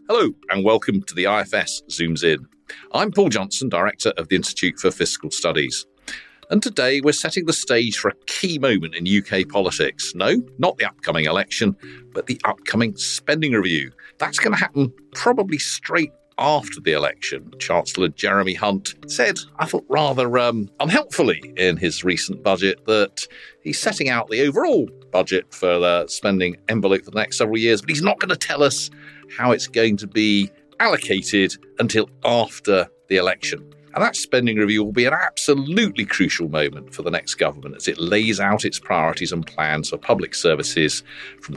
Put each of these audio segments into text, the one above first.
Hello and welcome to the IFS Zooms In. I'm Paul Johnson, Director of the Institute for Fiscal Studies. And today we're setting the stage for a key moment in UK politics. No, not the upcoming election, but the upcoming spending review. That's going to happen probably straight after the election. Chancellor Jeremy Hunt said, I thought rather unhelpfully in his recent budget, that he's setting out the overall budget for the spending envelope for the next several years, but he's not going to tell us how it's going to be allocated until after the election. And that spending review will be an absolutely crucial moment for the next government as it lays out its priorities and plans for public services from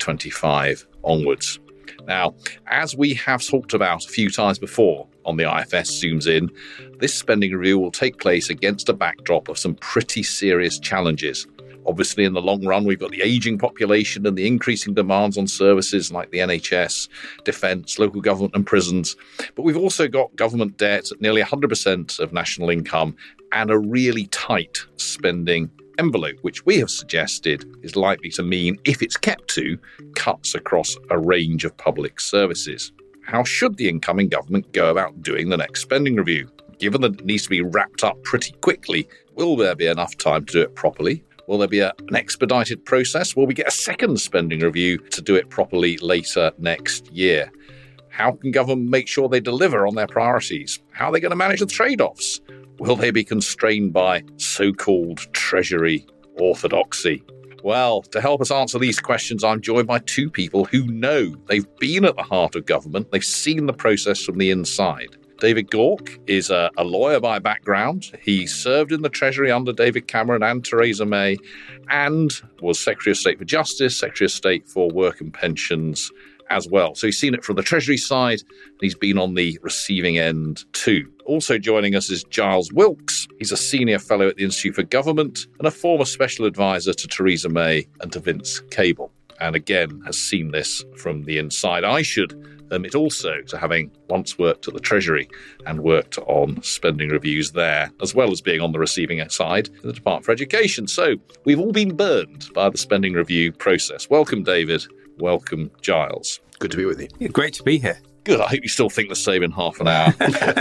2025 onwards. Now, as we have talked about a few times before on the IFS Zooms In, this spending review will take place against a backdrop of some pretty serious challenges. Obviously, in the long run, we've got the ageing population and the increasing demands on services like the NHS, defence, local government and prisons. But we've also got government debt at nearly 100% of national income and a really tight spending envelope, which we have suggested is likely to mean, if it's kept to, cuts across a range of public services. How should the incoming government go about doing the next spending review? Given that it needs to be wrapped up pretty quickly, will there be enough time to do it properly? Will there be an expedited process? Will we get a second spending review to do it properly later next year? How can government make sure they deliver on their priorities? How are they going to manage the trade-offs? Will they be constrained by so-called Treasury orthodoxy? Well, to help us answer these questions, I'm joined by two people who know. They've been at the heart of government. They've seen the process from the inside. David Gauke is a lawyer by background. He served in the Treasury under David Cameron and Theresa May and was Secretary of State for Justice, Secretary of State for Work and Pensions as well. So he's seen it from the Treasury side and he's been on the receiving end too. Also joining us is Giles Wilkes. He's a senior fellow at the Institute for Government and a former special advisor to Theresa May and to Vince Cable. And again, has seen this from the inside. I should admit also to having once worked at the Treasury and worked on spending reviews there, as well as being on the receiving side in the Department for Education. So we've all been burned by the spending review process. Welcome, David. Welcome, Giles. Good to be with you. Yeah, great to be here. Good. I hope you still think the same in half an hour.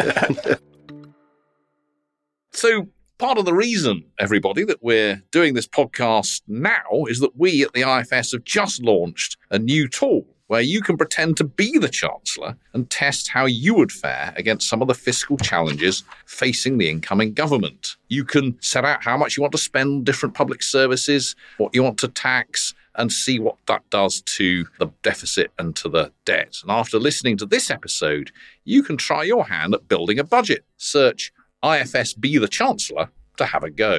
So part of the reason, everybody, that we're doing this podcast now is that we at the IFS have just launched a new tool where you can pretend to be the Chancellor and test how you would fare against some of the fiscal challenges facing the incoming government. You can set out how much you want to spend on different public services, what you want to tax, and see what that does to the deficit and to the debt. And after listening to this episode, you can try your hand at building a budget. Search IFS Be the Chancellor to have a go.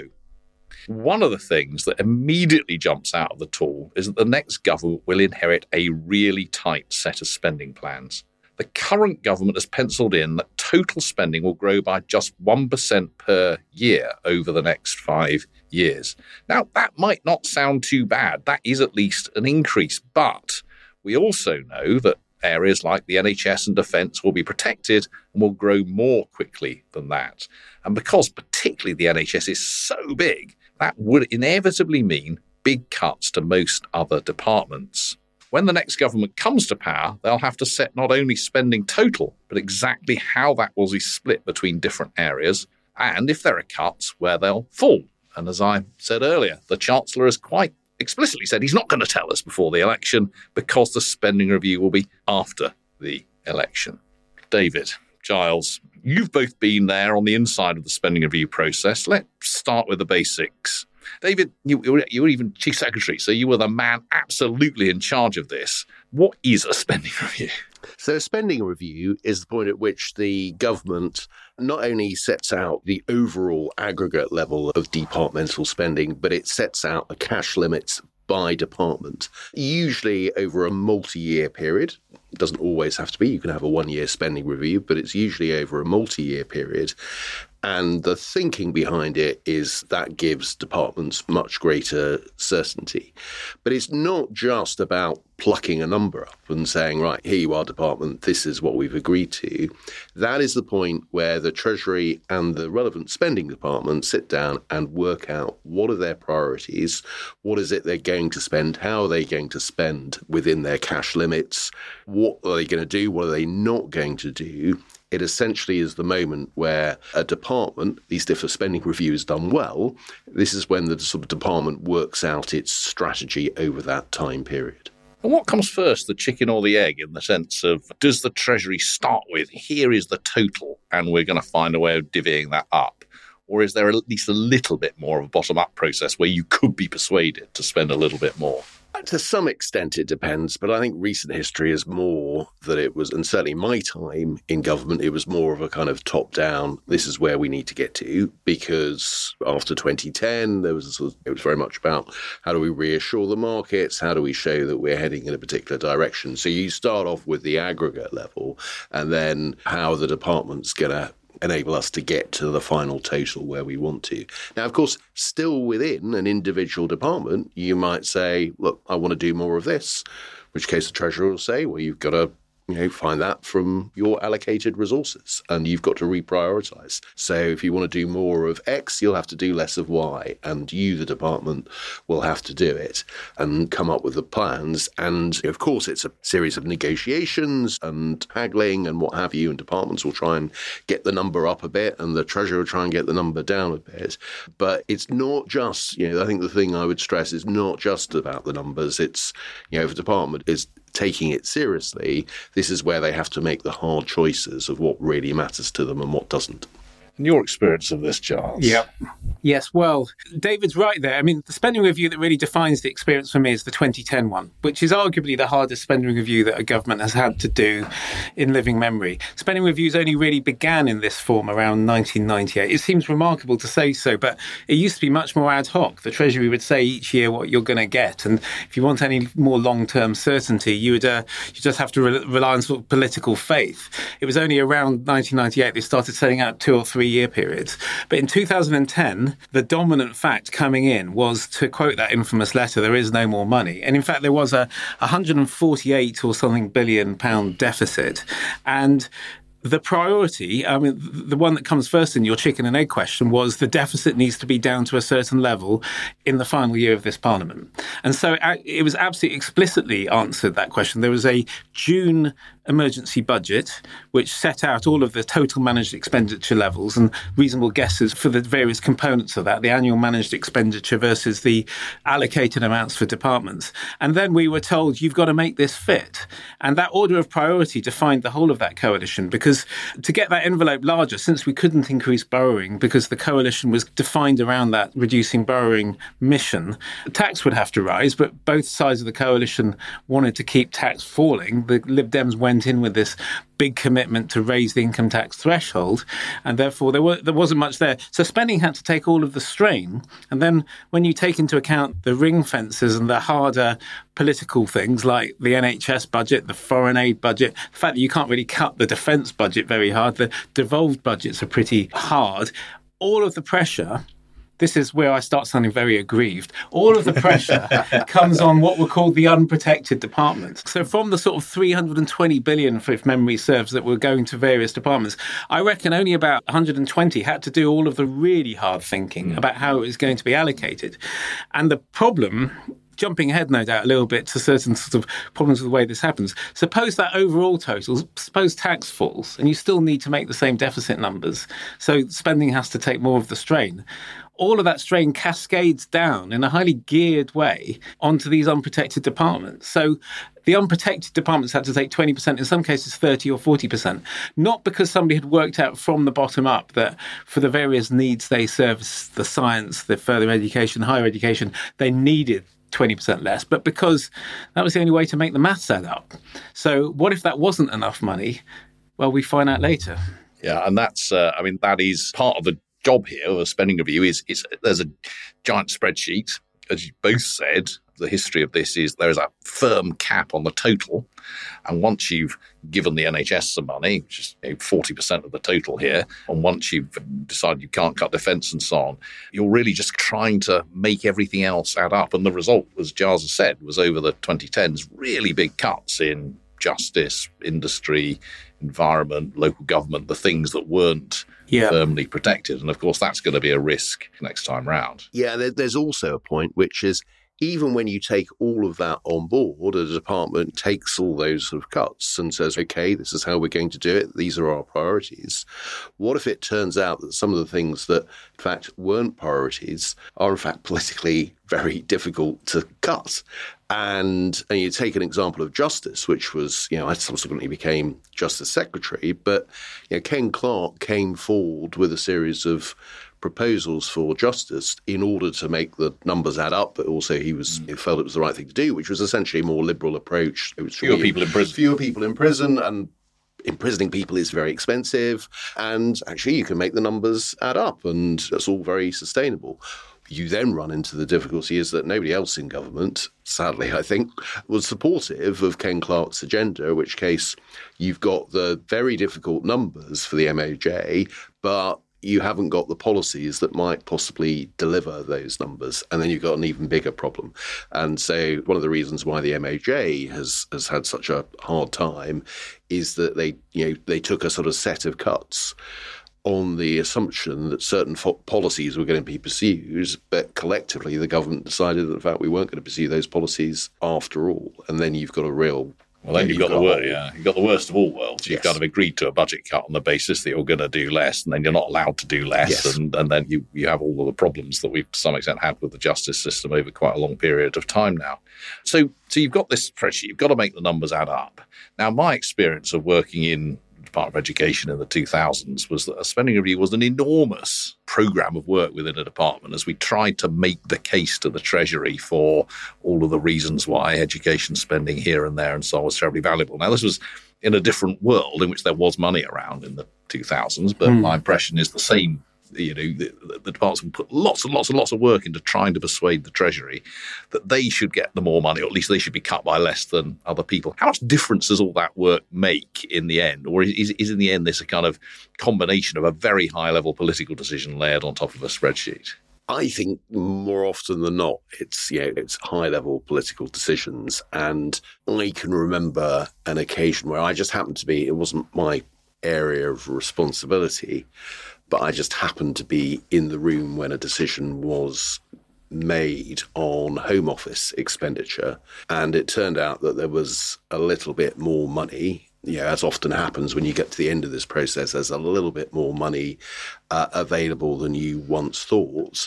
One of the things that immediately jumps out of the tool is that the next government will inherit a really tight set of spending plans. The current government has penciled in that total spending will grow by just 1% per year over the next 5 years. Now, that might not sound too bad. That is at least an increase. But we also know that areas like the NHS and defence will be protected and will grow more quickly than that. And because particularly the NHS is so big, that would inevitably mean big cuts to most other departments. When the next government comes to power, they'll have to set not only spending total, but exactly how that will be split between different areas, and if there are cuts, where they'll fall. And as I said earlier, the Chancellor has quite explicitly said he's not going to tell us before the election because the spending review will be after the election. David, Giles, you've both been there on the inside of the spending review process. Let's start with the basics. David, you were even Chief Secretary, so you were the man absolutely in charge of this. What is a spending review? So a spending review is the point at which the government not only sets out the overall aggregate level of departmental spending, but it sets out the cash limits by department, usually over a multi-year period. It doesn't always have to be. You can have a one-year spending review, but it's usually over a multi-year period. And the thinking behind it is that gives departments much greater certainty. But it's not just about plucking a number up and saying, right, here you are, department, this is what we've agreed to. That is the point where the Treasury and the relevant spending department sit down and work out what are their priorities, what is it they're going to spend, how are they going to spend within their cash limits, what are they going to do, what are they not going to do. It essentially is the moment where a department, at least if a spending review is done well, this is when the sort of department works out its strategy over that time period. And what comes first, the chicken or the egg, in the sense of, does the Treasury start with, here is the total, and we're going to find a way of divvying that up? Or is there at least a little bit more of a bottom-up process where you could be persuaded to spend a little bit more? To some extent it depends, but I think recent history is more that it was, and certainly my time in government, it was more of a kind of top-down, this is where we need to get to, because after 2010, it was very much about how do we reassure the markets, how do we show that we're heading in a particular direction. So you start off with the aggregate level, and then how the department's going to enable us to get to the final total where we want to. Now, of course, still within an individual department, you might say, look, I want to do more of this, in which case the Treasurer will say, well, you've got to find that from your allocated resources and you've got to reprioritize. So if you want to do more of X, you'll have to do less of Y, and you, the department, will have to do it and come up with the plans. And of course, it's a series of negotiations and haggling and what have you, and departments will try and get the number up a bit and the Treasurer will try and get the number down a bit. But it's not just, I think the thing I would stress is not just about the numbers. It's, if a department is taking it seriously, this is where they have to make the hard choices of what really matters to them and what doesn't. And your experience of this, Charles? Yep. Yes, well, David's right there. I mean, the spending review that really defines the experience for me is the 2010 one, which is arguably the hardest spending review that a government has had to do in living memory. Spending reviews only really began in this form around 1998. It seems remarkable to say so, but it used to be much more ad hoc. The Treasury would say each year what you're going to get, and if you want any more long-term certainty, you just have to rely on sort of political faith. It was only around 1998 they started setting out 2 or 3 year periods. But in 2010, the dominant fact coming in was, to quote that infamous letter, there is no more money. And in fact, there was a 148 or something billion pound deficit. And the priority, I mean, the one that comes first in your chicken and egg question was the deficit needs to be down to a certain level in the final year of this parliament. And so it was absolutely explicitly answered, that question. There was a June emergency budget which set out all of the total managed expenditure levels and reasonable guesses for the various components of that, the annual managed expenditure versus the allocated amounts for departments. And then we were told, you've got to make this fit. And that order of priority defined the whole of that coalition, because to get that envelope larger, since we couldn't increase borrowing because the coalition was defined around that reducing borrowing mission, tax would have to rise, but both sides of the coalition wanted to keep tax falling. The Lib Dems went in with this big commitment to raise the income tax threshold, and therefore there wasn't much there. So spending had to take all of the strain. And then when you take into account the ring fences and the harder political things like the NHS budget, the foreign aid budget, the fact that you can't really cut the defence budget very hard, the devolved budgets are pretty hard, all of the pressure. This is where I start sounding very aggrieved. All of the pressure comes on what were called the unprotected departments. So from the sort of 320 billion, if memory serves, that were going to various departments, I reckon only about 120 had to do all of the really hard thinking about how it was going to be allocated. And the problem, jumping ahead, no doubt, a little bit to certain sort of problems with the way this happens. Suppose that overall total, suppose tax falls, and you still need to make the same deficit numbers. So spending has to take more of the strain. All of that strain cascades down in a highly geared way onto these unprotected departments. So the unprotected departments had to take 20%, in some cases 30 or 40%, not because somebody had worked out from the bottom up that for the various needs they service, the science, the further education, higher education, they needed 20% less, but because that was the only way to make the maths add up. So what if that wasn't enough money? Well, we find out later. Yeah, and that's, that is part of the job here of a spending review is there's a giant spreadsheet as you both said, the history of this is there is a firm cap on the total. And once you've given the NHS some money, which is 40% of the total here, and once you've decided you can't cut defence and so on, you're really just trying to make everything else add up. And the result, as Giles has said, was over the 2010s, really big cuts in justice, industry, environment, local government, the things that weren't firmly protected. And of course, that's going to be a risk next time round. Yeah, there's also a point, which is even when you take all of that on board, a department takes all those sort of cuts and says, OK, this is how we're going to do it. These are our priorities. What if it turns out that some of the things that, in fact, weren't priorities are, in fact, politically very difficult to cut? And you take an example of justice, which was, I subsequently became Justice Secretary, but Ken Clarke came forward with a series of proposals for justice in order to make the numbers add up, but also he felt it was the right thing to do, which was essentially a more liberal approach. It was fewer people in prison. Fewer people in prison, and imprisoning people is very expensive, and actually you can make the numbers add up, and that's all very sustainable. You then run into the difficulty is that nobody else in government, sadly, I think, was supportive of Ken Clarke's agenda, in which case you've got the very difficult numbers for the MOJ, but you haven't got the policies that might possibly deliver those numbers. And then you've got an even bigger problem. And so one of the reasons why the MOJ has had such a hard time is that they took a sort of set of cuts on the assumption that certain policies were going to be pursued, but collectively the government decided that, in fact, we weren't going to pursue those policies after all. And then you've got a real... Well, then you've got the worst of all worlds. You've kind of agreed to a budget cut on the basis that you're going to do less, and then you're not allowed to do less. Yes. And then you have all of the problems that we've to some extent had with the justice system over quite a long period of time now. So you've got this spreadsheet. You've got to make the numbers add up. Now, my experience of working in Department of Education in the 2000s was that a spending review was an enormous programme of work within a department as we tried to make the case to the Treasury for all of the reasons why education spending here and there and so on was terribly valuable. Now, this was in a different world in which there was money around in the 2000s, but my impression is the same. The departments will put lots and lots and lots of work into trying to persuade the Treasury that they should get the more money, or at least they should be cut by less than other people. How much difference does all that work make in the end? Or is in the end this a kind of combination of a very high-level political decision layered on top of a spreadsheet? I think more often than not, it's high-level political decisions. And I can remember an occasion where I just happened to be, it wasn't my area of responsibility, but I just happened to be in the room when a decision was made on Home Office expenditure. And it turned out that there was a little bit more money. As often happens when you get to the end of this process, there's a little bit more money available than you once thought.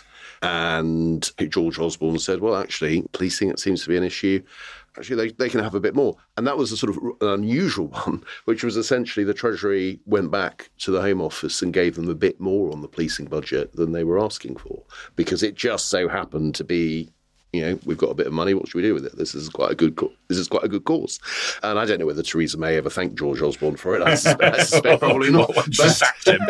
And George Osborne said, well, actually, policing, it seems to be an issue. Actually, they can have a bit more. And that was a sort of unusual one, which was essentially the Treasury went back to the Home Office and gave them a bit more on the policing budget than they were asking for, because it just so happened to be, we've got a bit of money. What should we do with it? This is quite a good cause. And I don't know whether Theresa May ever thanked George Osborne for it. I suspect probably not. But sacked him.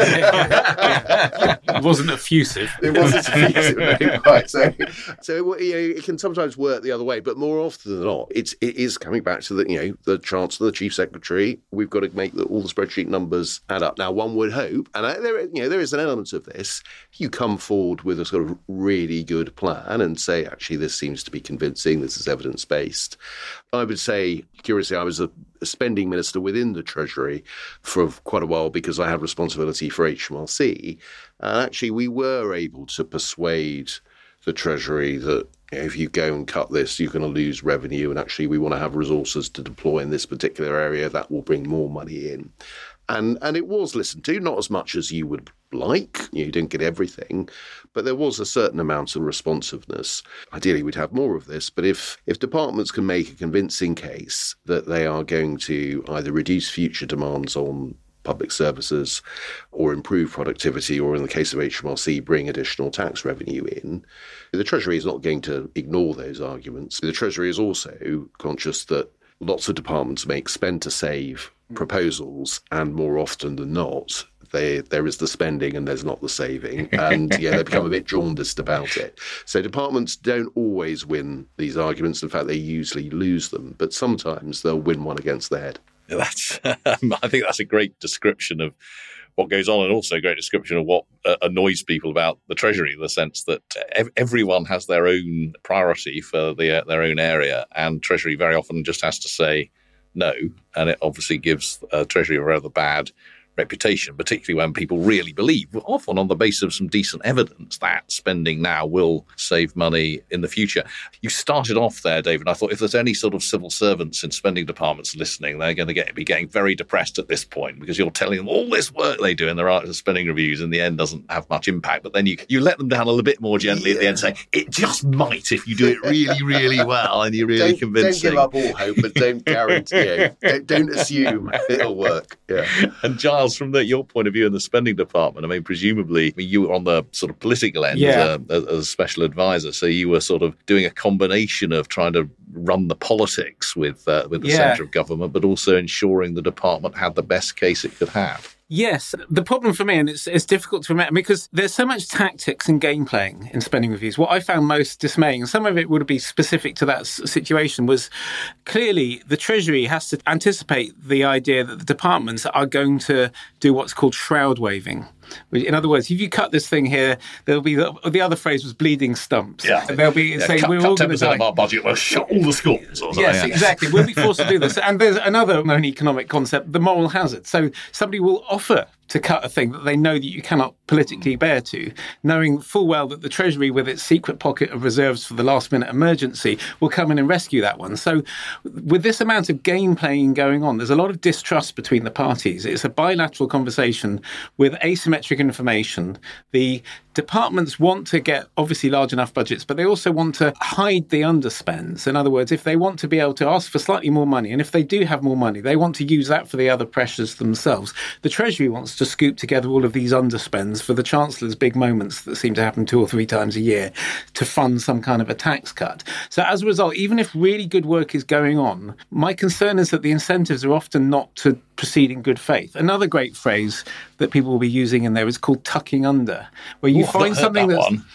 It wasn't effusive. It wasn't effusive, no, right? So it can sometimes work the other way, but more often than not, it is coming back to the Chancellor, the Chief Secretary. We've got to make all the spreadsheet numbers add up. Now, one would hope, and there is an element of this. You come forward with a sort of really good plan and say, actually, this seems to be convincing. This is evidence-based. I would say, curiously, I was a spending minister within the Treasury for quite a while because I had responsibility for HMRC. And actually, we were able to persuade the Treasury that if you go and cut this, you're going to lose revenue. And actually, we want to have resources to deploy in this particular area that will bring more money in. And it was listened to, not as much as you would like. You didn't get everything, but there was a certain amount of responsiveness. Ideally, we'd have more of this, but if departments can make a convincing case that they are going to either reduce future demands on public services or improve productivity, or in the case of HMRC, bring additional tax revenue in, the Treasury is not going to ignore those arguments. The Treasury is also conscious that lots of departments make spend to save proposals, and more often than not, there is the spending and there's not the saving, and they become a bit jaundiced about it. So departments don't always win these arguments. In fact, they usually lose them, but sometimes they'll win one against their head. I think that's a great description of what goes on, and also a great description of what annoys people about the Treasury, in the sense that everyone has their own priority for their own area, and Treasury very often just has to say no, and it obviously gives Treasury a rather bad reputation, particularly when people really believe, often on the basis of some decent evidence, that spending now will save money in the future. You started off there, David. I thought if there's any sort of civil servants in spending departments listening, they're going to be getting very depressed at this point, because you're telling them all this work they do in their spending reviews in the end doesn't have much impact. But then you let them down a little bit more gently at the end, saying it just might if you do it really, really well and you're really convincing. Don't give up all hope, but don't guarantee. Don't assume it'll work. Yeah. And Giles, from your point of view in the spending department, I mean, presumably you were on the sort of political end as a special advisor, so you were sort of doing a combination of trying to run the politics with the centre of government, but also ensuring the department had the best case it could have. Yes. The problem for me, and it's difficult to remember, because there's so much tactics and game playing in spending reviews. What I found most dismaying, and some of it would be specific to that situation, was clearly the Treasury has to anticipate the idea that the departments are going to do what's called shroud waving. In other words, if you cut this thing here, there'll be the other phrase was bleeding stumps. Yeah. They'll be saying we're all going to die. Of our budget, we'll shut all the schools. Yes, exactly. We'll be forced to do this. And there's another known economic concept, the moral hazard. So somebody will offer to cut a thing that they know that you cannot politically bear to, knowing full well that the Treasury, with its secret pocket of reserves for the last-minute emergency, will come in and rescue that one. So with this amount of game playing going on, there's a lot of distrust between the parties. It's a bilateral conversation with asymmetric information. The departments want to get, obviously, large enough budgets, but they also want to hide the underspends. In other words, if they want to be able to ask for slightly more money, and if they do have more money, they want to use that for the other pressures themselves. The Treasury wants to scoop together all of these underspends for the Chancellor's big moments that seem to happen 2 or 3 times a year to fund some kind of a tax cut. So as a result, even if really good work is going on, my concern is that the incentives are often not to proceed in good faith. Another great phrase that people will be using in there is called tucking under, where you find something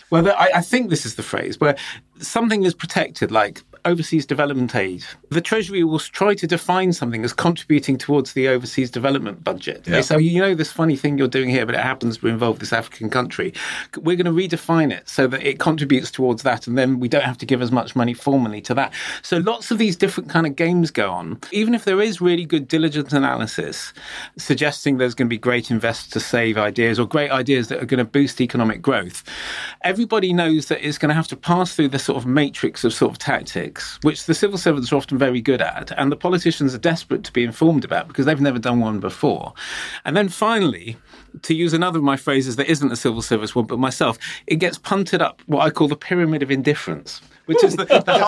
I think this is the phrase, where something is protected, like overseas development aid. The Treasury will try to define something as contributing towards the overseas development budget. Yeah. They say, this funny thing you're doing here, but it happens to involve this African country. We're going to redefine it so that it contributes towards that, and then we don't have to give as much money formally to that. So lots of these different kind of games go on. Even if there is really good diligent analysis suggesting there's going to be great invest to save ideas, or great ideas that are going to boost economic growth, everybody knows that it's going to have to pass through this sort of matrix of sort of tactics, which the civil servants are often very good at, and the politicians are desperate to be informed about because they've never done one before. And then finally, to use another of my phrases that isn't a civil service one, but myself, it gets punted up what I call the pyramid of indifference, which is the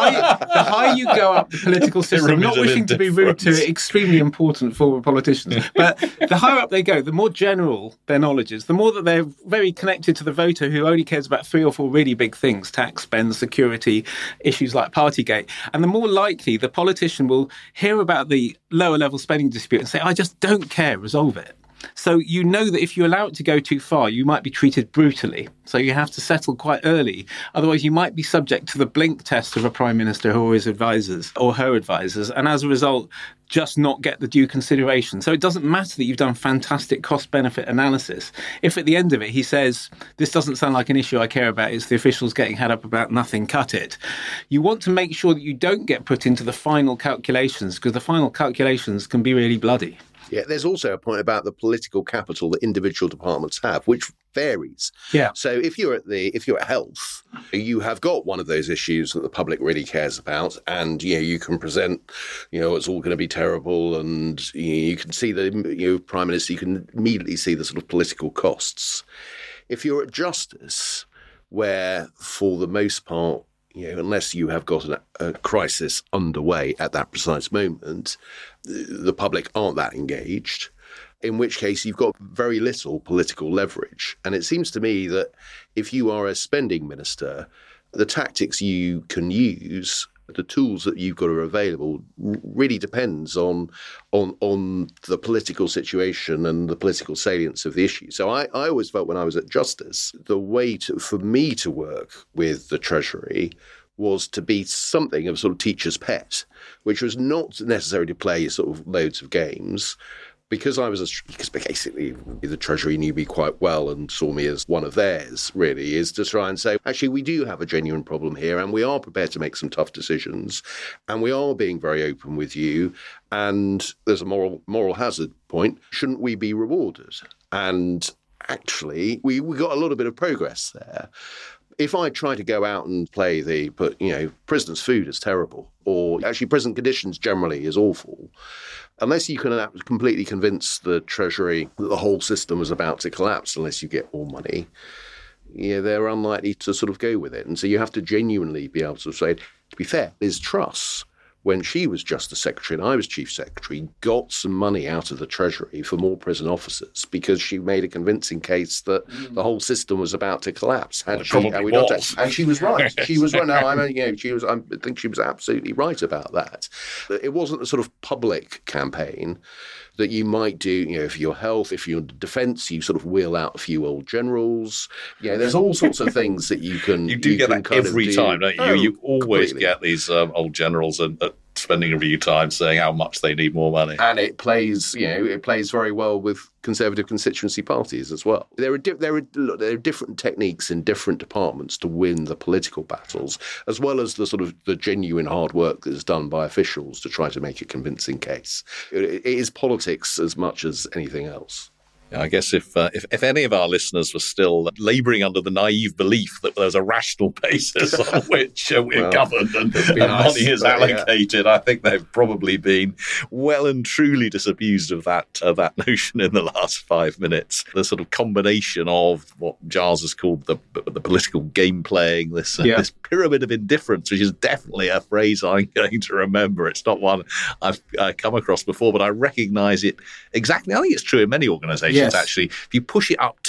higher you go up the political system, not wishing to be rude to extremely important former politicians, but the higher up they go, the more general their knowledge is, the more that they're very connected to the voter who only cares about 3 or 4 really big things: tax, spend, security, issues like Partygate. And the more likely the politician will hear about the lower level spending dispute and say, I just don't care, resolve it. So you know that if you allow it to go too far, you might be treated brutally. So you have to settle quite early. Otherwise, you might be subject to the blink test of a prime minister or his advisors or her advisors, and as a result, just not get the due consideration. So it doesn't matter that you've done fantastic cost-benefit analysis. If at the end of it he says, this doesn't sound like an issue I care about, it's the officials getting head up about nothing, cut it. You want to make sure that you don't get put into the final calculations, because the final calculations can be really bloody. Yeah, there's also a point about the political capital that individual departments have, which varies. Yeah. So if you're at health, you have got one of those issues that the public really cares about, and you can present, it's all going to be terrible, and you can see the Prime Minister, you can immediately see the sort of political costs. If you're at justice, where for the most part, unless you have got a crisis underway at that precise moment, the public aren't that engaged, in which case you've got very little political leverage. And it seems to me that if you are a spending minister, the tactics you can use the tools that you've got are available really depends on the political situation and the political salience of the issue. So I always felt when I was at Justice, the way for me to work with the Treasury was to be something of a sort of teacher's pet, which was not necessarily to play sort of loads of games. Because basically the Treasury knew me quite well and saw me as one of theirs, really, is to try and say, actually, we do have a genuine problem here and we are prepared to make some tough decisions and we are being very open with you and there's a moral hazard point. Shouldn't we be rewarded? And actually, we got a little bit of progress there. If I try to go out and play prisoners' food is terrible, or actually prison conditions generally is awful, unless you can completely convince the Treasury that the whole system is about to collapse unless you get more money, they're unlikely to sort of go with it. And so you have to genuinely be able to say, to be fair, Liz Truss, when she was Justice Secretary and I was Chief Secretary, got some money out of the Treasury for more prison officers because she made a convincing case that the whole system was about to collapse. And she was right. She was right. No, I think she was absolutely right about that. It wasn't a sort of public campaign that you might do, for your health, if you're defence, you sort of wheel out a few old generals. There's all sorts of things that you can. You do get that every time, don't you? Oh, you always completely. Get these old generals at spending review time saying how much they need more money. And it plays very well with Conservative constituency parties as well. There are different techniques in different departments to win the political battles, as well as the sort of the genuine hard work that is done by officials to try to make a convincing case. It is politics as much as anything else. I guess if any of our listeners were still labouring under the naive belief that there's a rational basis on which we're governed and money is allocated, I think they've probably been well and truly disabused of that notion in the last 5 minutes. The sort of combination of what Giles has called the political game playing, this pyramid of indifference, which is definitely a phrase I'm going to remember. It's not one I've come across before, but I recognise it exactly. I think it's true in many organisations. Yes. Actually, if you push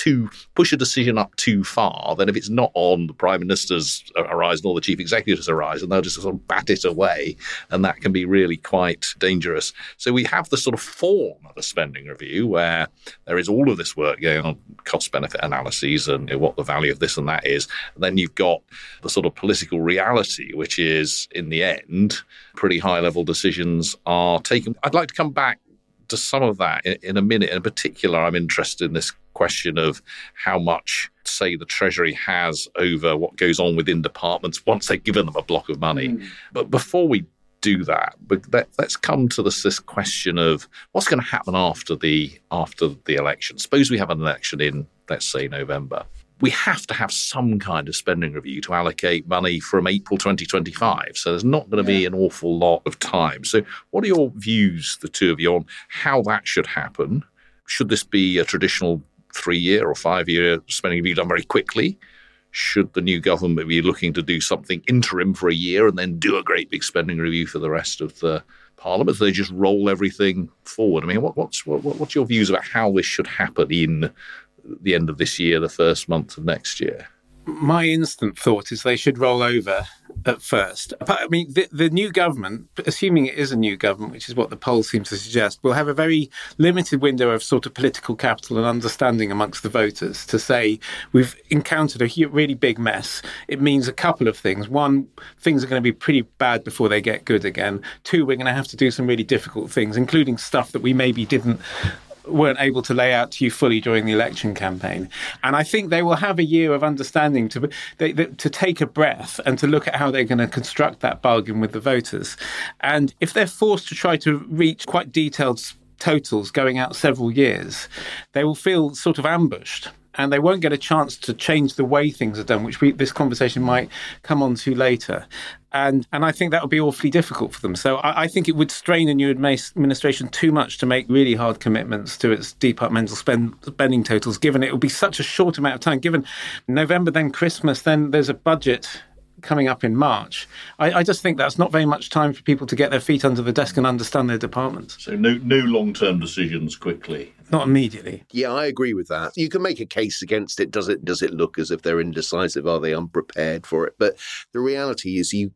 a decision up too far, then if it's not on the Prime Minister's horizon or the Chief Executive's horizon, they'll just sort of bat it away, and that can be really quite dangerous. So we have the sort of form of a spending review where there is all of this work going on, cost-benefit analyses and what the value of this and that is. And then you've got the sort of political reality, which is, in the end, pretty high-level decisions are taken. I'd like to come back to some of that in a minute. In particular, I'm interested in this question of how much, say, the Treasury has over what goes on within departments once they've given them a block of money. But before we do that, let's come to this question of what's going to happen after the election. Suppose we have an election in, let's say, November. We have to have some kind of spending review to allocate money from April 2025. So there's not going to be an awful lot of time. So what are your views, the two of you, on how that should happen? Should this be a traditional 3-year or 5-year spending review done very quickly? Should the new government be looking to do something interim for a year and then do a great big spending review for the rest of the Parliament? They just roll everything forward. I mean, what's your views about how this should happen in the end of this year, the first month of next year? My instant thought is they should roll over at first. I mean, the new government, assuming it is a new government, which is what the polls seem to suggest, will have a very limited window of sort of political capital and understanding amongst the voters to say, we've encountered a really big mess. It means a couple of things. One, things are going to be pretty bad before they get good again. Two, we're going to have to do some really difficult things, including stuff that we maybe weren't able to lay out to you fully during the election campaign. And I think they will have a year of understanding to take a breath and to look at how they're going to construct that bargain with the voters. And if they're forced to try to reach quite detailed totals going out several years, they will feel sort of ambushed. And they won't get a chance to change the way things are done, which this conversation might come on to later. And I think that would be awfully difficult for them. So I think it would strain a new administration too much to make really hard commitments to its departmental spending totals, given it will be such a short amount of time. Given November, then Christmas, then there's a budget coming up in March. I just think that's not very much time for people to get their feet under the desk and understand their departments. So no long-term decisions quickly. Not immediately. Yeah, I agree with that. You can make a case against it. Does it look as if they're indecisive? Are they unprepared for it? But the reality is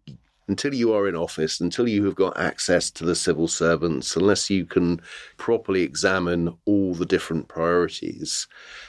until you are in office, until you have got access to the civil servants, unless you can properly examine all the different priorities,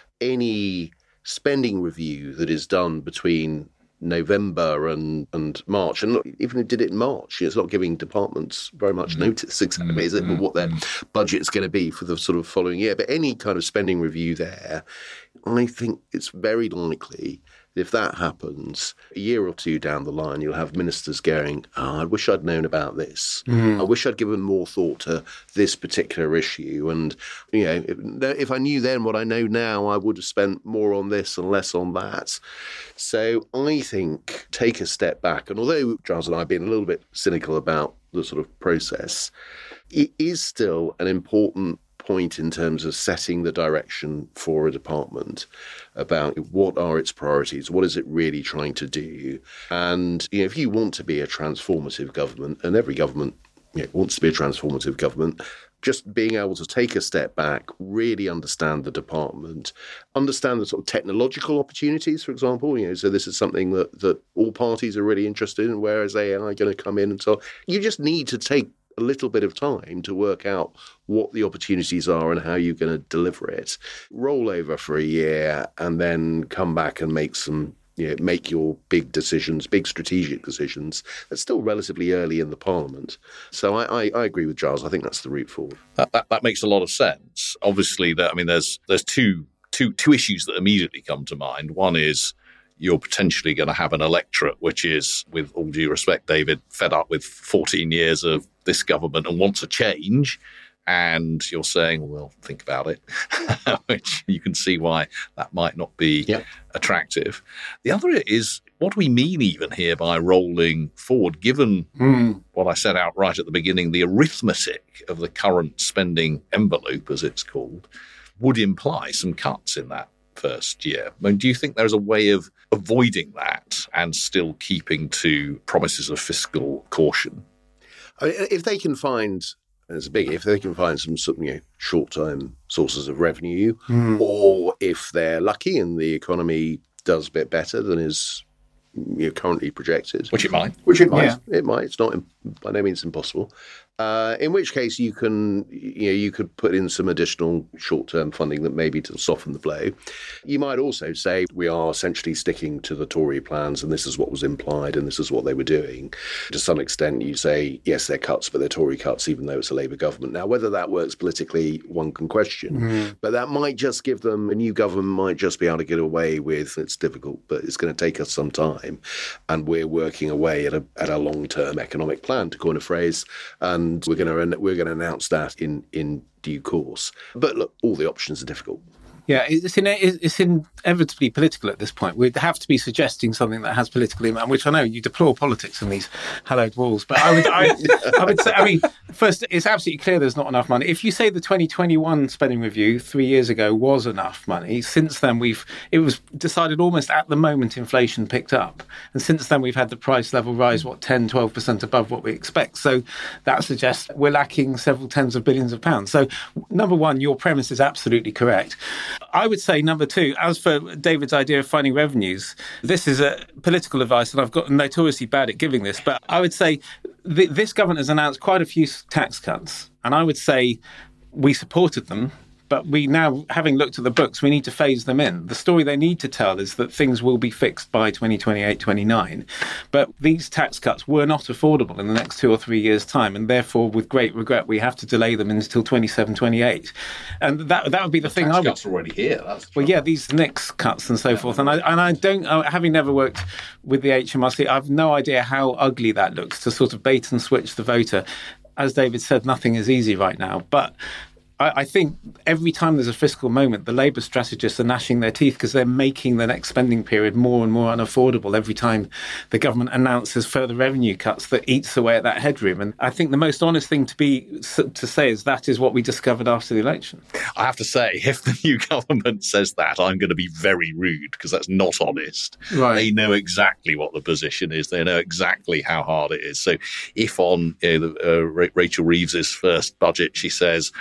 any spending review that is done between November and March, and look, even if it did it in March, it's not giving departments very much notice exactly, is it, but what their budget is going to be for the sort of following year. But any kind of spending review there, I think it's very likely if that happens, a year or two down the line, you'll have ministers going, I wish I'd known about this. I wish I'd given more thought to this particular issue. And, if I knew then what I know now, I would have spent more on this and less on that. So I think take a step back. And although Giles and I have been a little bit cynical about the sort of process, it is still an important point in terms of setting the direction for a department about what are its priorities, what is it really trying to do. And if you want to be a transformative government, and every government wants to be a transformative government, just being able to take a step back, really understand the department, understand the sort of technological opportunities, for example. So this is something that all parties are really interested in. Where is AI going to come in? And so on. You just need to take a little bit of time to work out what the opportunities are and how you're going to deliver it. Roll over for a year and then come back and make your big decisions, big strategic decisions. It's still relatively early in the Parliament. So I agree with Giles. I think that's the route forward. That makes a lot of sense. Obviously, there's two issues that immediately come to mind. One is you're potentially going to have an electorate which is, with all due respect, David, fed up with 14 years of this government and wants a change. And you're saying, well, think about it, which you can see why that might not be attractive. The other is, what do we mean even here by rolling forward, given what I set out right at the beginning, the arithmetic of the current spending envelope, as it's called, would imply some cuts in that first year. I mean, do you think there's a way of avoiding that and still keeping to promises of fiscal caution? I mean, if they can find, and it's a big if they can find some short-term sources of revenue, or if they're lucky and the economy does a bit better than is currently projected, which it might. It might. It's not by no means impossible. In which case you could put in some additional short-term funding that maybe to soften the blow. You might also say we are essentially sticking to the Tory plans and this is what was implied and this is what they were doing. To some extent you say, yes, they're cuts, but they're Tory cuts even though it's a Labour government. Now, whether that works politically, one can question. But that might just give them, a new government might just be able to get away with, it's difficult, but it's going to take us some time. And we're working away at a long-term economic plan, to coin a phrase, and we're going to announce that in due course. But look, all the options are difficult. Yeah, it's inevitably political at this point. We'd have to be suggesting something that has political impact, which I know you deplore politics in these hallowed walls. But I would say, I mean, first, it's absolutely clear there's not enough money. If you say the 2021 spending review 3 years ago was enough money, since then it was decided almost at the moment inflation picked up. And since then we've had the price level rise, 10, 12% above what we expect. So that suggests we're lacking several tens of billions of pounds. So number one, your premise is absolutely correct. I would say, number two, as for David's idea of finding revenues, this is a political advice, and I've got notoriously bad at giving this, but I would say this government has announced quite a few tax cuts, and I would say we supported them. But we now, having looked at the books, we need to phase them in. The story they need to tell is that things will be fixed by 2028, 29. But these tax cuts were not affordable in the next 2 or 3 years' time. And therefore, with great regret, we have to delay them until 27, 28. And that would be the thing. Tax cuts are already here. These NICS cuts and so forth. And I don't, having never worked with the HMRC, I've no idea how ugly that looks to sort of bait and switch the voter. As David said, nothing is easy right now. But I think every time there's a fiscal moment, the Labour strategists are gnashing their teeth because they're making the next spending period more and more unaffordable every time the government announces further revenue cuts that eats away at that headroom. And I think the most honest thing to say is that is what we discovered after the election. I have to say, if the new government says that, I'm going to be very rude because that's not honest. Right. They know exactly what the position is. They know exactly how hard it is. So if on Rachel Reeves's first budget, she says something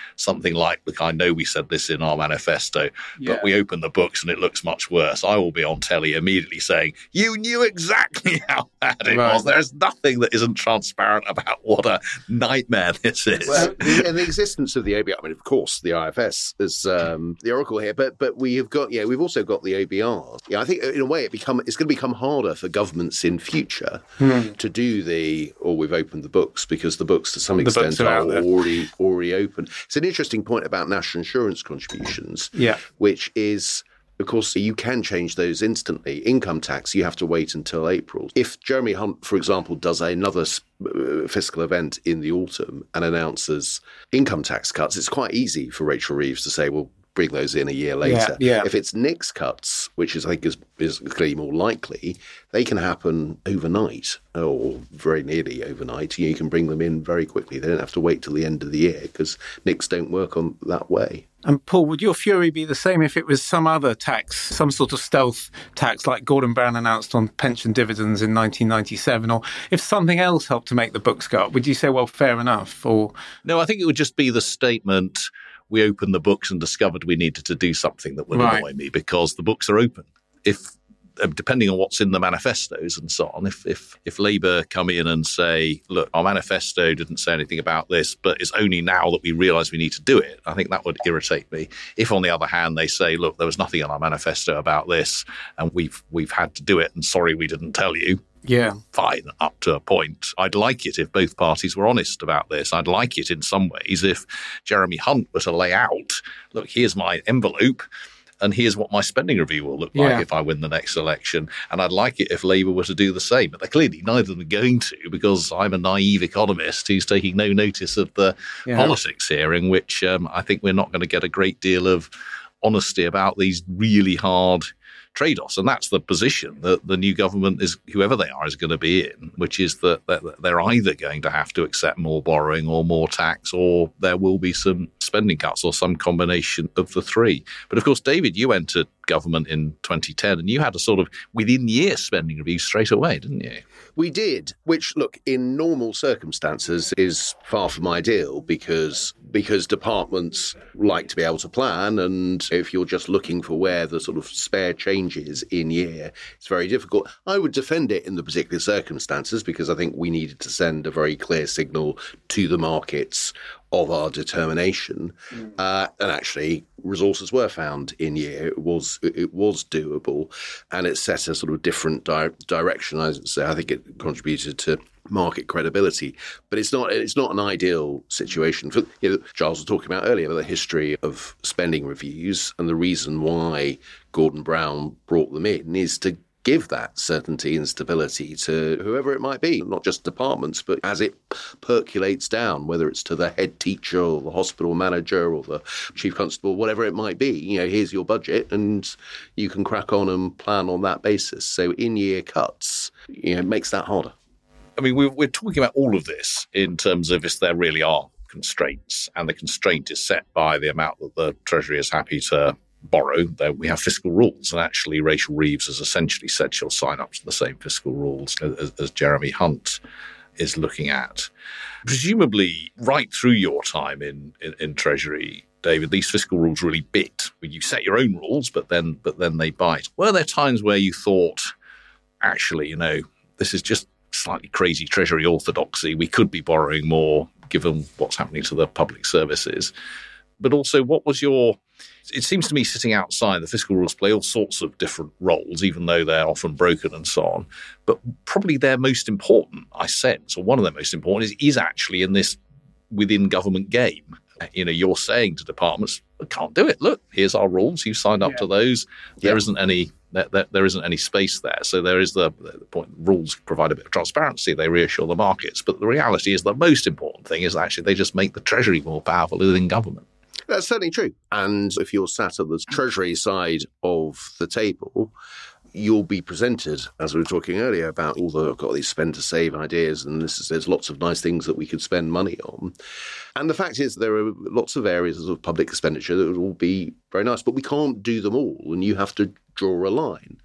anything like, look, I know we said this in our manifesto, Yeah. but we open the books and it looks much worse, I will be on telly immediately saying, you knew exactly how bad it was. There's nothing that isn't transparent about what a nightmare this is. Well, and the existence of the OBR, I mean, of course, the IFS is the oracle here, but we've also got the OBR. Yeah, I think in a way it's going to become harder for governments in future to do we've opened the books, because the books to some extent are already open. It's an interesting point about national insurance contributions, which is, of course, you can change those instantly. Income tax, you have to wait until April. If Jeremy Hunt, for example, does another fiscal event in the autumn and announces income tax cuts, it's quite easy for Rachel Reeves to say, well, bring those in a year later. Yeah. If it's Nick's cuts, which I think is clearly more likely, they can happen overnight or very nearly overnight. You can bring them in very quickly. They don't have to wait till the end of the year because Nick's don't work on that way. And Paul, would your fury be the same if it was some other tax, some sort of stealth tax like Gordon Brown announced on pension dividends in 1997, or if something else helped to make the books go up? Would you say, well, fair enough? Or no, I think it would just be the statement, we opened the books and discovered we needed to do something that would annoy me because the books are open. If depending on what's in the manifestos and so on, if Labour come in and say, look, our manifesto didn't say anything about this, but it's only now that we realise we need to do it, I think that would irritate me. If, on the other hand, they say, look, there was nothing in our manifesto about this and we've had to do it and sorry we didn't tell you, fine, up to a point. I'd like it if both parties were honest about this. I'd like it in some ways if Jeremy Hunt were to lay out, look, here's my envelope, and here's what my spending review will look like if I win the next election. And I'd like it if Labour were to do the same. But they're clearly neither of them going to, because I'm a naive economist who's taking no notice of the politics here, in which I think we're not going to get a great deal of honesty about these really hard trade-offs. And that's the position that the new government, is, whoever they are, is going to be in, which is that they're either going to have to accept more borrowing or more tax, or there will be some spending cuts or some combination of the three. But of course, David, you entered government in 2010 and you had a sort of within-year spending review straight away, didn't you? We did, which, look, in normal circumstances is far from ideal because departments like to be able to plan, and if you're just looking for where the sort of spare change is in year, it's very difficult. I would defend it in the particular circumstances because I think we needed to send a very clear signal to the markets of our determination. And actually, resources were found in year. It was doable, and it set a sort of different direction. I think it contributed to market credibility, but it's not an ideal situation. For, Giles was talking about earlier about the history of spending reviews, and the reason why Gordon Brown brought them in is to give that certainty and stability to whoever it might be, not just departments, but as it percolates down, whether it's to the head teacher or the hospital manager or the chief constable, whatever it might be, here's your budget and you can crack on and plan on that basis. So in-year cuts, makes that harder. I mean, we're talking about all of this in terms of if there really are constraints, and the constraint is set by the amount that the Treasury is happy to borrow. We have fiscal rules, and actually Rachel Reeves has essentially said she'll sign up to the same fiscal rules as Jeremy Hunt is looking at. Presumably, right through your time in Treasury, David, these fiscal rules really bit. You set your own rules, but then they bite. Were there times where you thought, actually, this is just slightly crazy Treasury orthodoxy, we could be borrowing more given what's happening to the public services? But also, what was it seems to me sitting outside, the fiscal rules play all sorts of different roles, even though they're often broken and so on. But probably their most important, I sense, or one of their most important, is actually in this within government game. You're saying to departments, I can't do it. Look, here's our rules. You signed up to those. There isn't any space there. So there is the point. Rules provide a bit of transparency. They reassure the markets. But the reality is the most important thing is actually they just make the Treasury more powerful within government. That's certainly true. And if you're sat at the Treasury side of the table, you'll be presented, as we were talking earlier, about I've got these spend to save ideas, and there's lots of nice things that we could spend money on. And the fact is there are lots of areas of public expenditure that would all be very nice, but we can't do them all, and you have to draw a line.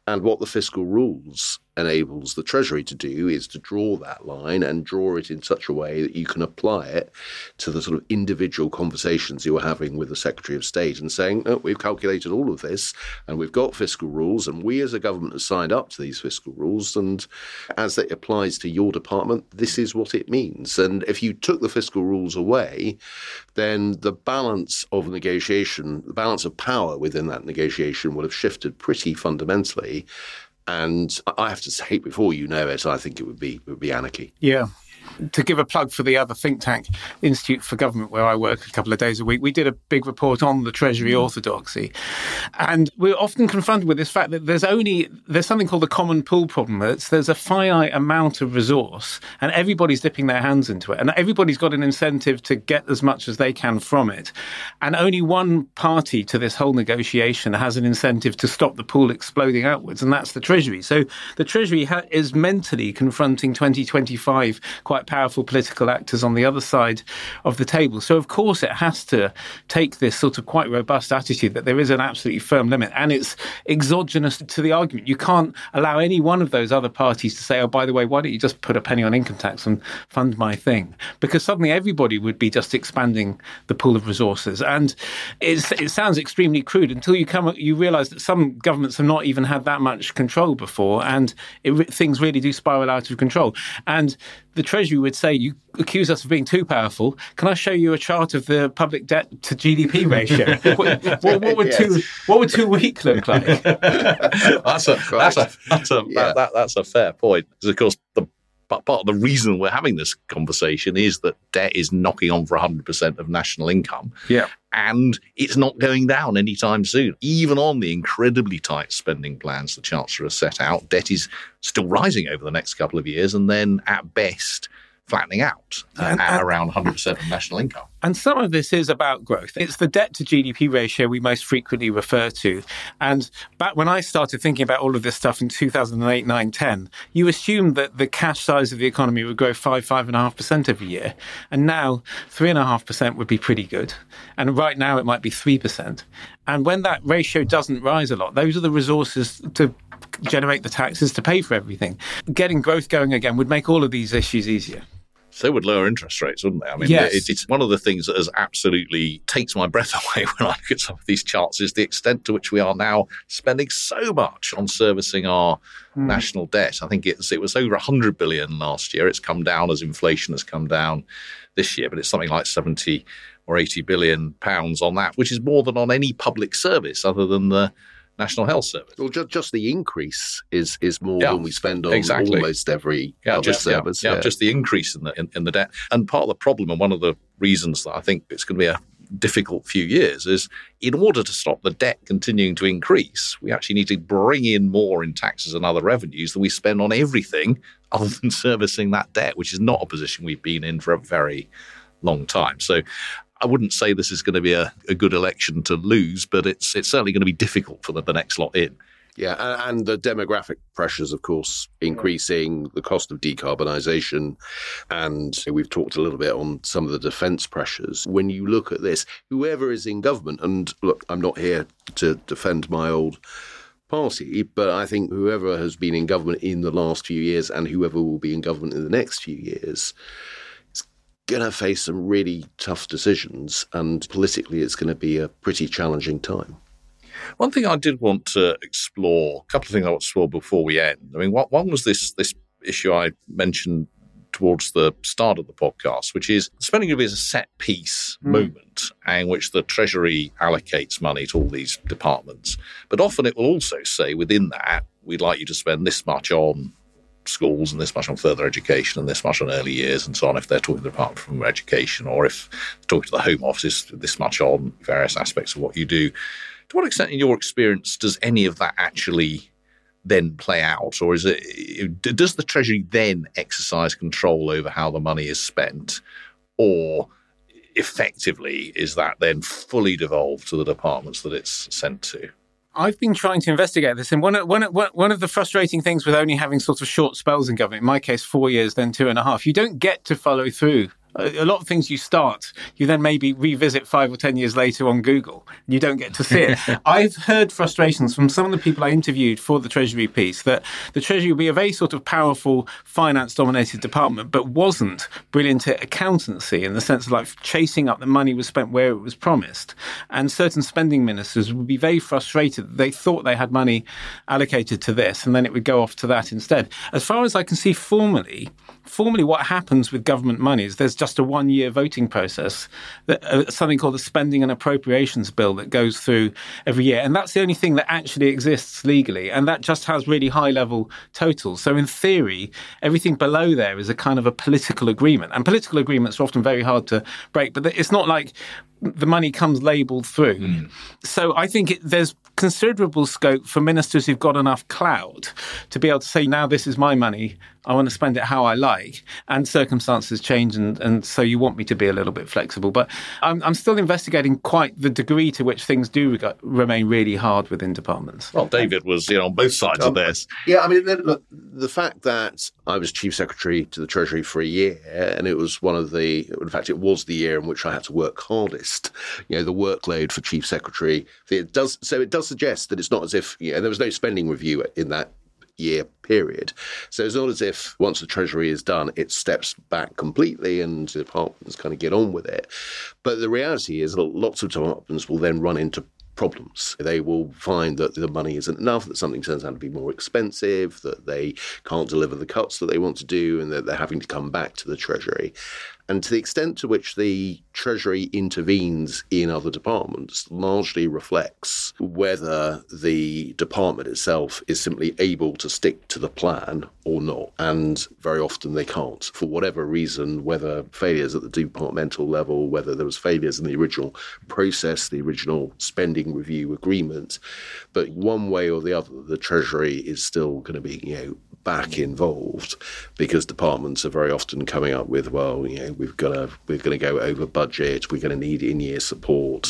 And what the fiscal rules enables the Treasury to do is to draw that line and draw it in such a way that you can apply it to the sort of individual conversations you're having with the Secretary of State and saying, oh, we've calculated all of this and we've got fiscal rules and we as a government have signed up to these fiscal rules, and as it applies to your department, this is what it means. And if you took the fiscal rules away, then the balance of negotiation, the balance of power within that negotiation would have shifted pretty fundamentally. And I have to say, before you know it, I think it would be anarchy. Yeah. To give a plug for the other think tank, Institute for Government, where I work a couple of days a week, we did a big report on the Treasury orthodoxy. And we're often confronted with this fact that there's something called the common pool problem. There's a finite amount of resource and everybody's dipping their hands into it. And everybody's got an incentive to get as much as they can from it. And only one party to this whole negotiation has an incentive to stop the pool exploding outwards, and that's the Treasury. So the Treasury is mentally confronting 2025 quite powerful political actors on the other side of the table. So, of course, it has to take this sort of quite robust attitude that there is an absolutely firm limit, and it's exogenous to the argument. You can't allow any one of those other parties to say, oh, by the way, why don't you just put a penny on income tax and fund my thing? Because suddenly everybody would be just expanding the pool of resources. And it sounds extremely crude until you realise that some governments have not even had that much control before, and things really do spiral out of control. And the Treasury would say, you accuse us of being too powerful. Can I show you a chart of the public debt to GDP ratio? What would too weak look like? That's a fair point. Because, of course, part of the reason we're having this conversation is that debt is knocking on for 100% of national income. Yeah. And it's not going down anytime soon. Even on the incredibly tight spending plans the Chancellor has set out, debt is still rising over the next couple of years and then, at best, flattening out at around 100% of national income. And some of this is about growth. It's the debt to GDP ratio we most frequently refer to. And back when I started thinking about all of this stuff in 2008, 9, 10, you assumed that the cash size of the economy would grow 5.5% every year. And now 3.5% would be pretty good. And right now it might be 3%. And when that ratio doesn't rise a lot, those are the resources to generate the taxes to pay for everything. Getting growth going again would make all of these issues easier. So would lower interest rates, wouldn't they? I mean, yes. It's one of the things that has absolutely takes my breath away when I look at some of these charts is the extent to which we are now spending so much on servicing our national debt. I think it was over 100 billion last year. It's come down as inflation has come down this year, but it's something like 70 or 80 billion pounds on that, which is more than on any public service other than the National Health Service. Well, just the increase is more than we spend on almost every other service. Just the increase in the debt. And part of the problem, and one of the reasons that I think it's going to be a difficult few years, is in order to stop the debt continuing to increase, we actually need to bring in more in taxes and other revenues than we spend on everything other than servicing that debt, which is not a position we've been in for a very long time. So I wouldn't say this is going to be a good election to lose, but it's certainly going to be difficult for the next lot in. Yeah, and the demographic pressures, of course, increasing, the cost of decarbonisation, and we've talked a little bit on some of the defence pressures. When you look at this, whoever is in government, and look, I'm not here to defend my old party, but I think whoever has been in government in the last few years and whoever will be in government in the next few years going to face some really tough decisions, and politically it's going to be a pretty challenging time. One thing I did want to explore, a couple of things I want to explore before we end. I mean, one was this issue I mentioned towards the start of the podcast, which is spending review is a set piece moment in which the Treasury allocates money to all these departments. But often it will also say within that, we'd like you to spend this much on schools and this much on further education and this much on early years and so on if they're talking to the Department for Education, or if they're talking to the Home Office, this much on various aspects of what you do. To what extent, in your experience, does any of that actually then play out? Or does the Treasury then exercise control over how the money is spent? Or effectively, is that then fully devolved to the departments that it's sent to? I've been trying to investigate this, and one of the frustrating things with only having sort of short spells in government, in my case 4 years, then 2.5, you don't get to follow through A lot of things you start, you then maybe revisit 5 or 10 years later on Google. And you don't get to see it. I've heard frustrations from some of the people I interviewed for the Treasury piece that the Treasury would be a very sort of powerful finance-dominated department, but wasn't brilliant at accountancy in the sense of like chasing up the money was spent where it was promised. And certain spending ministers would be very frustrated. They thought they had money allocated to this, and then it would go off to that instead. As far as I can see formally what happens with government money is there's just a 1-year voting process, something called the Spending and Appropriations Bill that goes through every year. And that's the only thing that actually exists legally. And that just has really high-level totals. So in theory, everything below there is a kind of a political agreement. And political agreements are often very hard to break. But it's not like the money comes labelled through. So I think there's considerable scope for ministers who've got enough clout to be able to say, now this is my money, I want to spend it how I like, and circumstances change, and so you want me to be a little bit flexible. But I'm still investigating quite the degree to which things do remain really hard within departments. Well, David was on both sides of this. Yeah, I mean, look, the fact that I was Chief Secretary to the Treasury for a year, and it was in fact, it was the year in which I had to work hardest. The workload for Chief Secretary, it does suggest that it's not as if, there was no spending review in that year period. So it's not as if once the Treasury is done, it steps back completely and the departments kind of get on with it. But the reality is that lots of departments will then run into problems. They will find that the money isn't enough, that something turns out to be more expensive, that they can't deliver the cuts that they want to do, and that they're having to come back to the Treasury. And to the extent to which the Treasury intervenes in other departments largely reflects whether the department itself is simply able to stick to the plan or not. And very often they can't, for whatever reason, whether failures at the departmental level, whether there was failures in the original process, the original spending review agreement. But one way or the other, the Treasury is still going to be, back involved, because departments are very often coming up with, we're going to go over budget, we're going to need in-year support,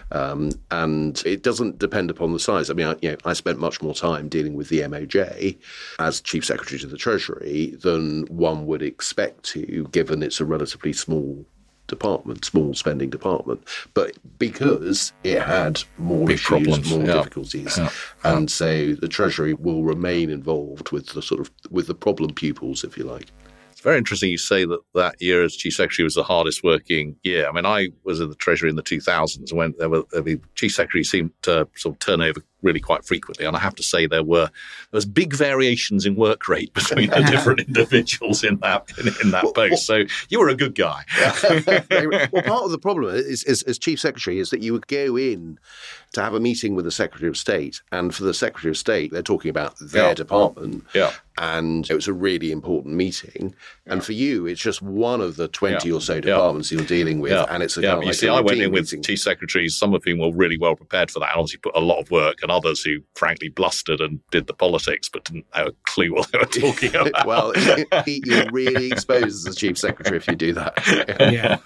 and it doesn't depend upon the size. I mean, I spent much more time dealing with the MOJ as Chief Secretary to the Treasury than one would expect to, given it's a relatively small spending department, but because it had more big issues, problems, more difficulties, and so the Treasury will remain involved with the problem pupils, if you like. It's very interesting you say that year as Chief Secretary was the hardest working year. I mean, I was in the Treasury in the 2000s when the Chief Secretary seemed to sort of turn over really quite frequently. And I have to say there was big variations in work rate between the different individuals in that post. So you were a good guy. Well, part of the problem is as Chief Secretary is that you would go in to have a meeting with the Secretary of State, and for the Secretary of State, they're talking about their department. Yeah. And it was a really important meeting. And for you, it's just one of the 20 or so departments you're dealing with. And it's you see, I went in with Chief Secretaries, some of whom were really well prepared for that, and obviously put a lot of work, and others who frankly blustered and did the politics but didn't have a clue what they were talking about. Well, you're really exposed as a Chief Secretary if you do that. Yeah.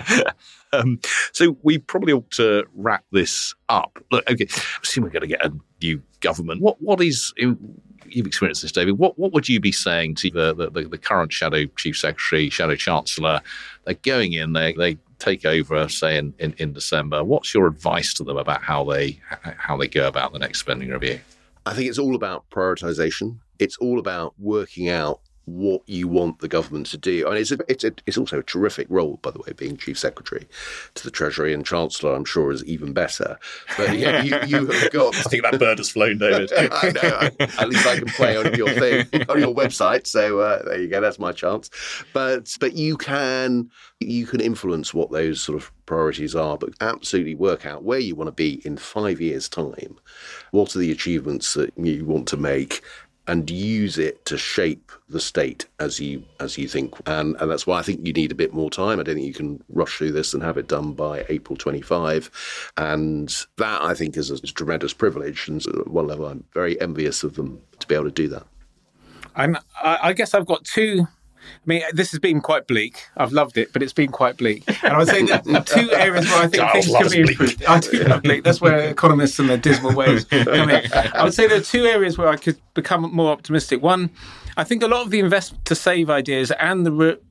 So we probably ought to wrap this up. Look, okay, I assume we're going to get a new government. What is, you've experienced this, David, what would you be saying to the current Shadow Chief Secretary, Shadow Chancellor? They're going in, they take over, say, in December. What's your advice to them about how they go about the next spending review? I think it's all about prioritisation. It's all about working out what you want the government to do. I mean, it's also a terrific role, by the way, being Chief Secretary to the Treasury, and Chancellor, I'm sure, is even better. But you have got... I think that bird has flown, David. I know. At least I can play on your thing, on your website. So there you go. That's my chance. But you can influence what those sort of priorities are, but absolutely work out where you want to be in 5 years' time. What are the achievements that you want to make? And use it to shape the state as you think. And that's why I think you need a bit more time. I don't think you can rush through this and have it done by April 25. And that, I think, is a tremendous privilege. And at one level, I'm very envious of them to be able to do that. I guess I've got two... I mean, this has been quite bleak. I've loved it, but it's been quite bleak. And I would say that two areas where I think things can be improved. I do love bleak. That's where economists and their dismal ways come in. I would say there are two areas where I could become more optimistic. One, I think a lot of the invest to save ideas and the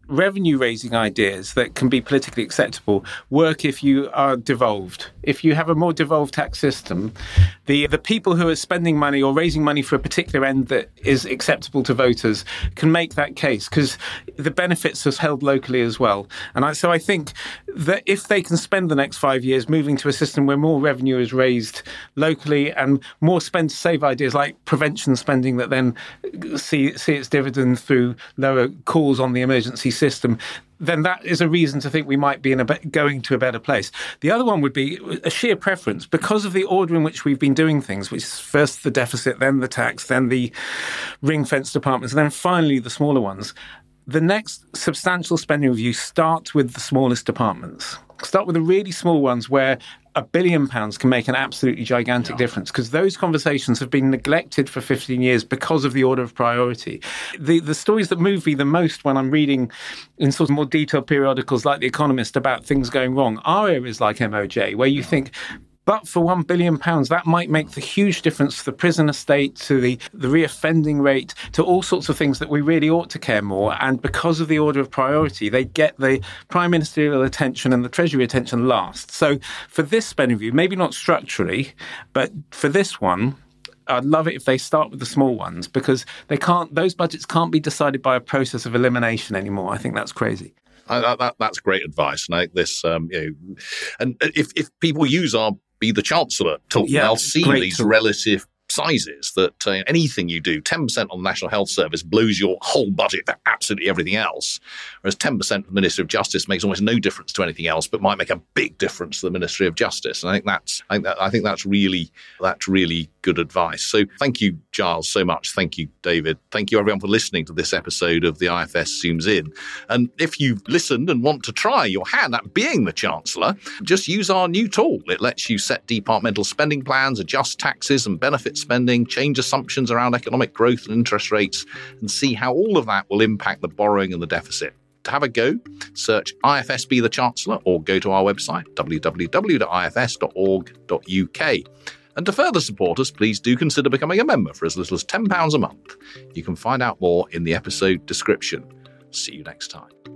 revenue-raising ideas that can be politically acceptable work if you are devolved. If you have a more devolved tax system, the people who are spending money or raising money for a particular end that is acceptable to voters can make that case because the benefits are held locally as well. And so I think that if they can spend the next 5 years moving to a system where more revenue is raised locally and more spend to save ideas like prevention spending that then see its dividend through lower calls on the emergency system, then that is a reason to think we might be going to a better place. The other one would be a sheer preference because of the order in which we've been doing things, which is first the deficit, then the tax, then the ring-fenced departments, and then finally the smaller ones. The next substantial spending review starts with the smallest departments. Start with the really small ones where £1 billion can make an absolutely gigantic difference because those conversations have been neglected for 15 years because of the order of priority. The stories that move me the most when I'm reading in sort of more detailed periodicals like The Economist about things going wrong are areas like MOJ, where you think, but for £1 billion, that might make the huge difference to the prison estate, to the reoffending rate, to all sorts of things that we really ought to care more. And because of the order of priority, they get the prime ministerial attention and the treasury attention last. So for this spending review, maybe not structurally, but for this one, I'd love it if they start with the small ones because those budgets can't be decided by a process of elimination anymore. I think that's crazy. That's great advice. And I think this, and if people use our Be the Chancellor tool, they'll see these relative sizes that anything you do, 10% on the National Health Service blows your whole budget for absolutely everything else, whereas 10% for the Ministry of Justice makes almost no difference to anything else, but might make a big difference to the Ministry of Justice. And I think that's really good advice. So thank you, Giles, so much. Thank you, David. Thank you, everyone, for listening to this episode of the IFS Zooms In. And if you've listened and want to try your hand at being the Chancellor, just use our new tool. It lets you set departmental spending plans, adjust taxes and benefit spending, change assumptions around economic growth and interest rates, and see how all of that will impact the borrowing and the deficit. To have a go, search IFS Be the Chancellor or go to our website, www.ifs.org.uk. And to further support us, please do consider becoming a member for as little as £10 a month. You can find out more in the episode description. See you next time.